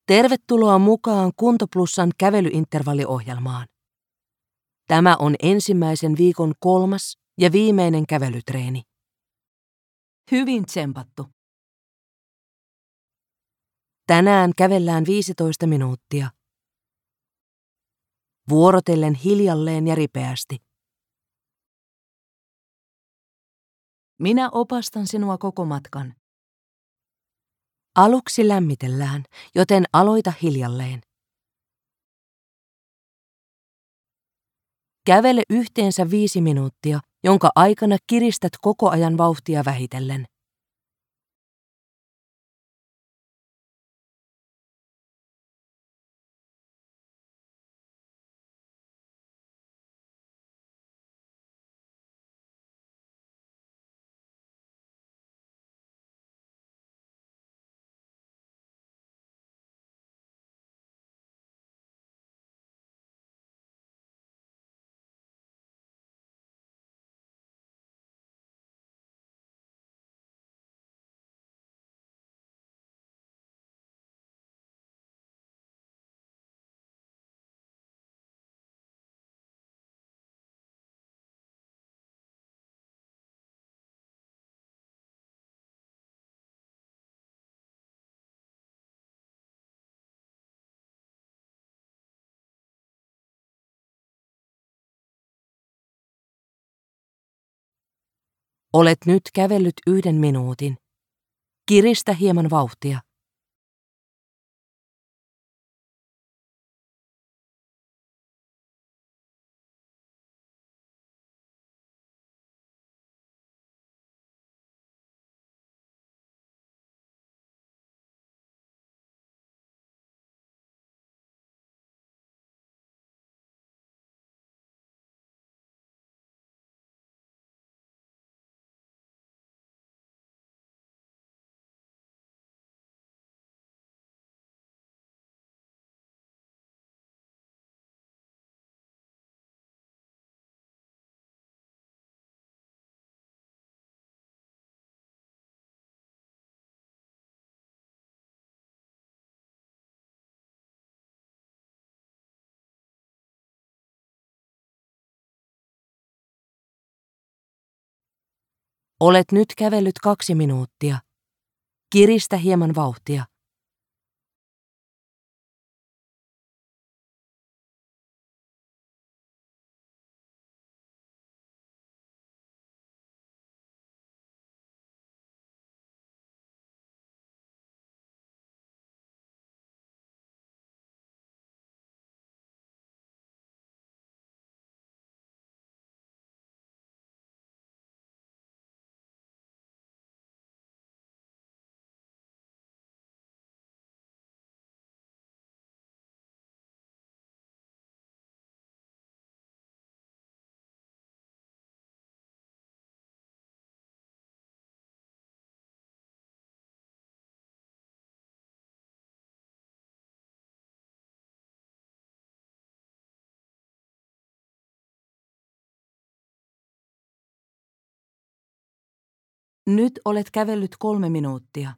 Tervetuloa mukaan Kunto Plusan kävelyintervalliohjelmaan. Tämä on ensimmäisen viikon 3. ja viimeinen kävelytreeni. Hyvin tsempattu. Tänään kävellään 15 minuuttia. Vuorotellen hiljalleen ja ripeästi. Minä opastan sinua koko matkan. Aluksi lämmitellään, joten aloita hiljalleen. Kävele yhteensä 5 minuuttia, jonka aikana kiristät koko ajan vauhtia vähitellen. Olet nyt kävellyt 1 minuutin. Kiristä hieman vauhtia. Olet nyt kävellyt 2 minuuttia. Kiristä hieman vauhtia. Nyt olet kävellyt 3 minuuttia.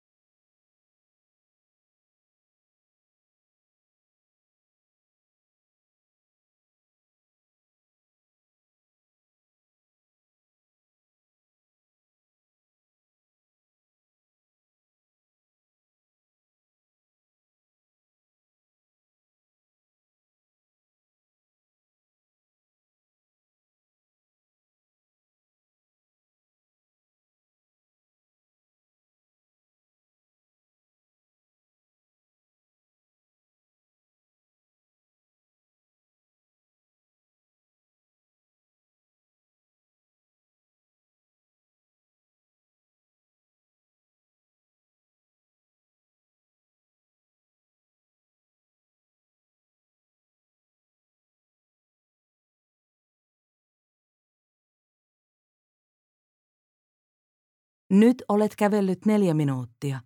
Nyt olet kävellyt 4 minuuttia.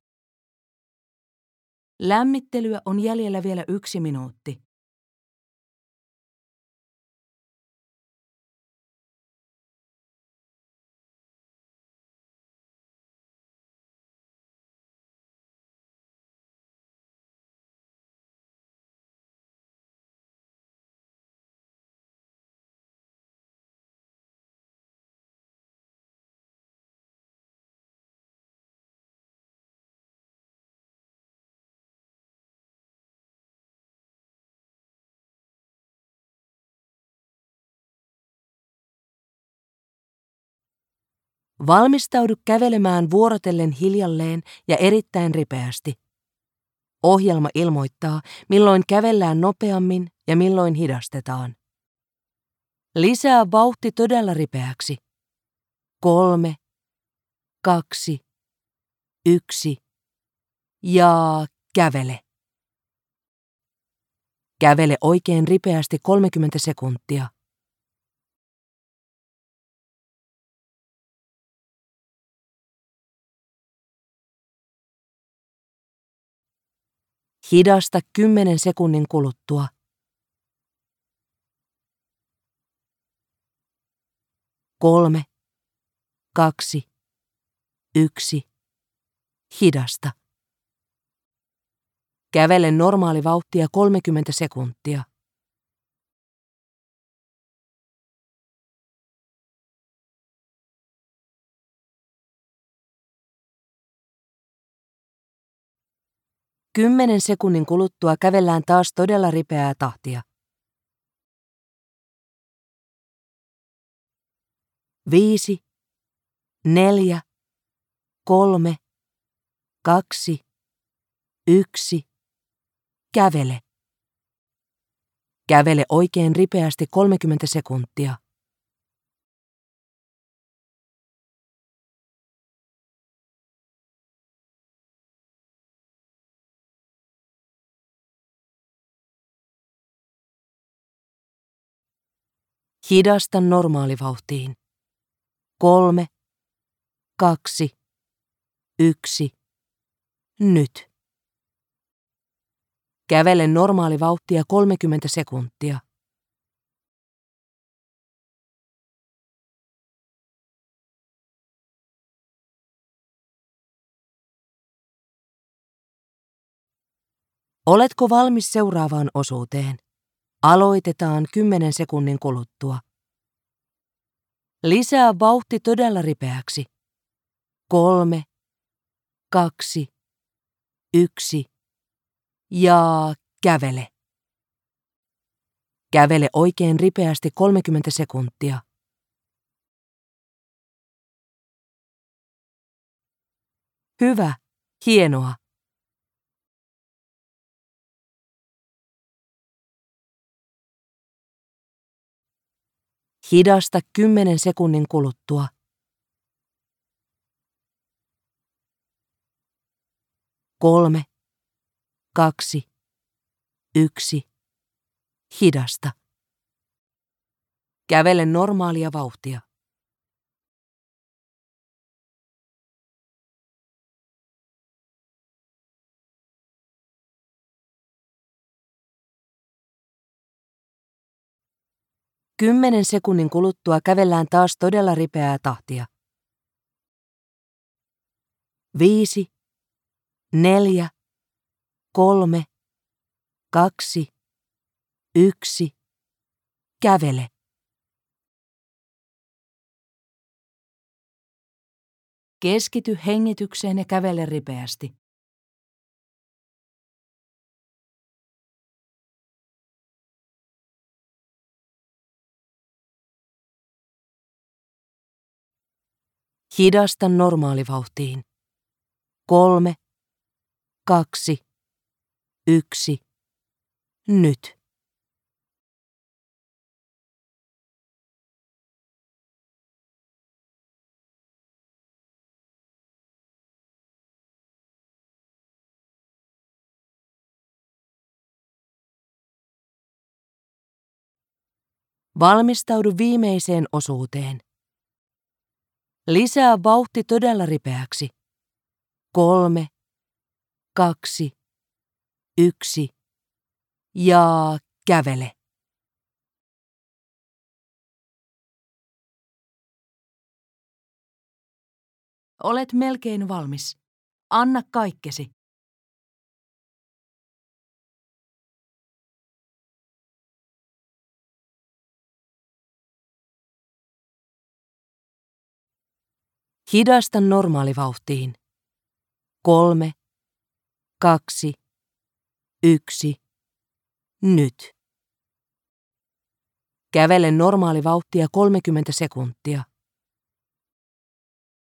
Lämmittelyä on jäljellä vielä 1 minuutti. Valmistaudu kävelemään vuorotellen hiljalleen ja erittäin ripeästi. Ohjelma ilmoittaa, milloin kävellään nopeammin ja milloin hidastetaan. Lisää vauhti todella ripeäksi. 3, 2, 1 ja kävele. Kävele oikein ripeästi 30 sekuntia. Hidasta 10 sekunnin kuluttua. 3, 2, 1, hidasta. Kävele normaalivauhtia 30 sekuntia. Kymmenen sekunnin kuluttua kävellään taas todella ripeää tahtia. 5, 4, 3, 2, 1, kävele. Kävele oikein ripeästi 30 sekuntia. Hidasta normaalivauhtiin. 3, 2, 1, nyt. Kävele normaalivauhtia 30 sekuntia. Oletko valmis seuraavaan osuuteen? Aloitetaan 10 sekunnin kuluttua. Lisää vauhti todella ripeäksi. 3, 2, 1 ja kävele. Kävele oikein ripeästi 30 sekuntia. Hyvä, hienoa. Hidasta 10 sekunnin kuluttua. 3, 2, 1, hidasta. Kävele normaalia vauhtia. Kymmenen sekunnin kuluttua kävellään taas todella ripeää tahtia. 5, 4, 3, 2, 1, kävele. Keskity hengitykseen ja kävele ripeästi. Hidasta normaalivauhtiin. 3, 2, 1, nyt. Valmistaudu viimeiseen osuuteen. Lisää vauhti todella ripeäksi. 3, 2, 1 ja kävele. Olet melkein valmis. Anna kaikkesi. Hidasta normaalivauhtiin. 3, 2, 1, nyt. Kävele normaalivauhtia 30 sekuntia.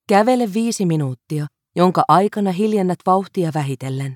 Kävele 5 minuuttia, jonka aikana hiljennät vauhtia vähitellen.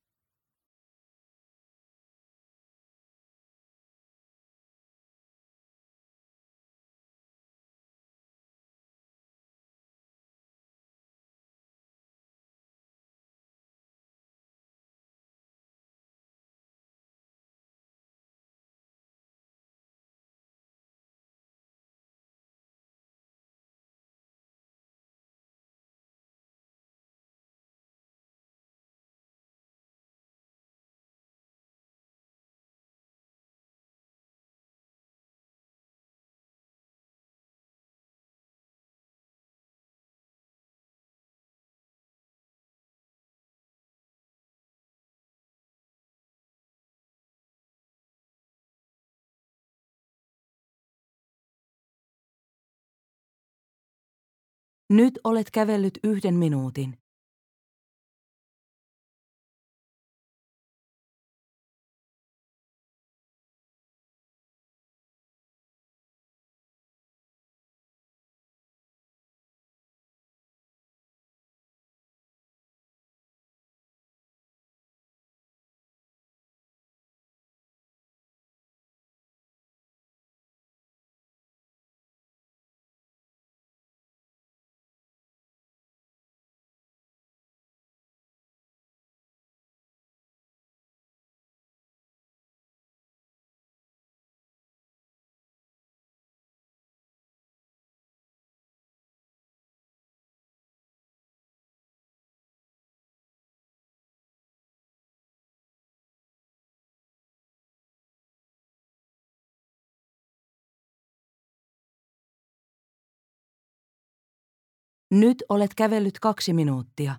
Nyt olet kävellyt 1 minuutin. Nyt olet kävellyt 2 minuuttia.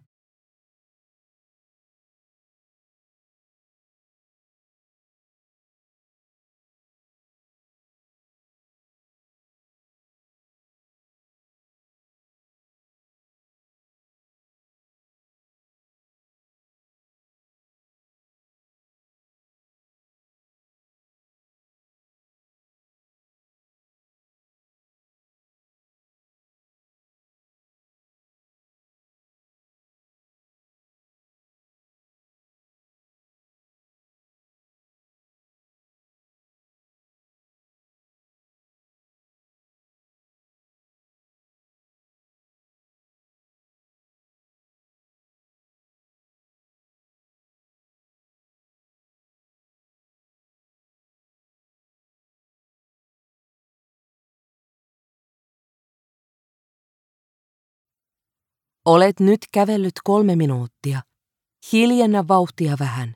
Olet nyt kävellyt 3 minuuttia. Hiljennä vauhtia vähän.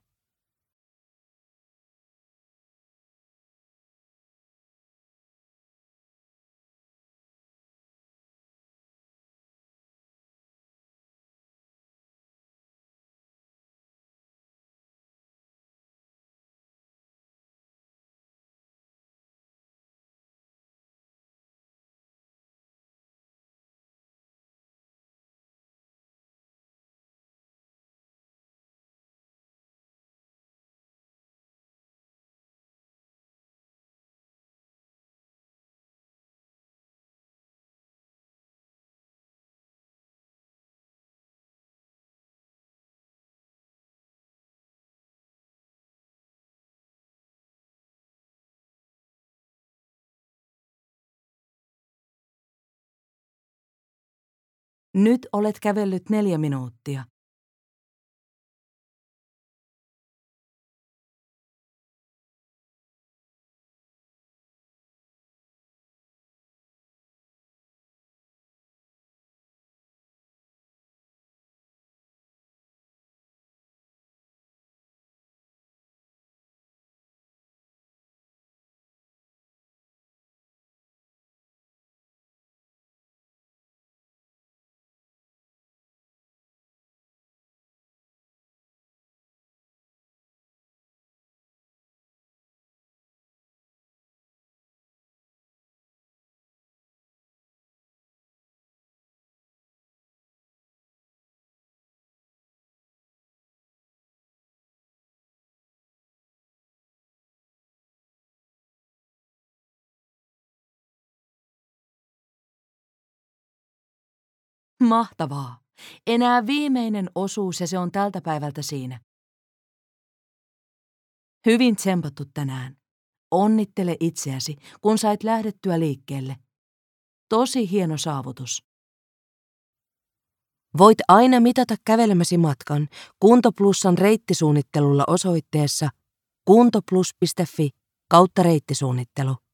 Nyt olet kävellyt 4 minuuttia. Mahtavaa! Enää viimeinen osuus ja se on tältä päivältä siinä. Hyvin tsempattu tänään. Onnittele itseäsi, kun sait lähdettyä liikkeelle. Tosi hieno saavutus. Voit aina mitata kävelemäsi matkan Kuntoplussan reittisuunnittelulla osoitteessa kuntoplus.fi/reittisuunnittelu.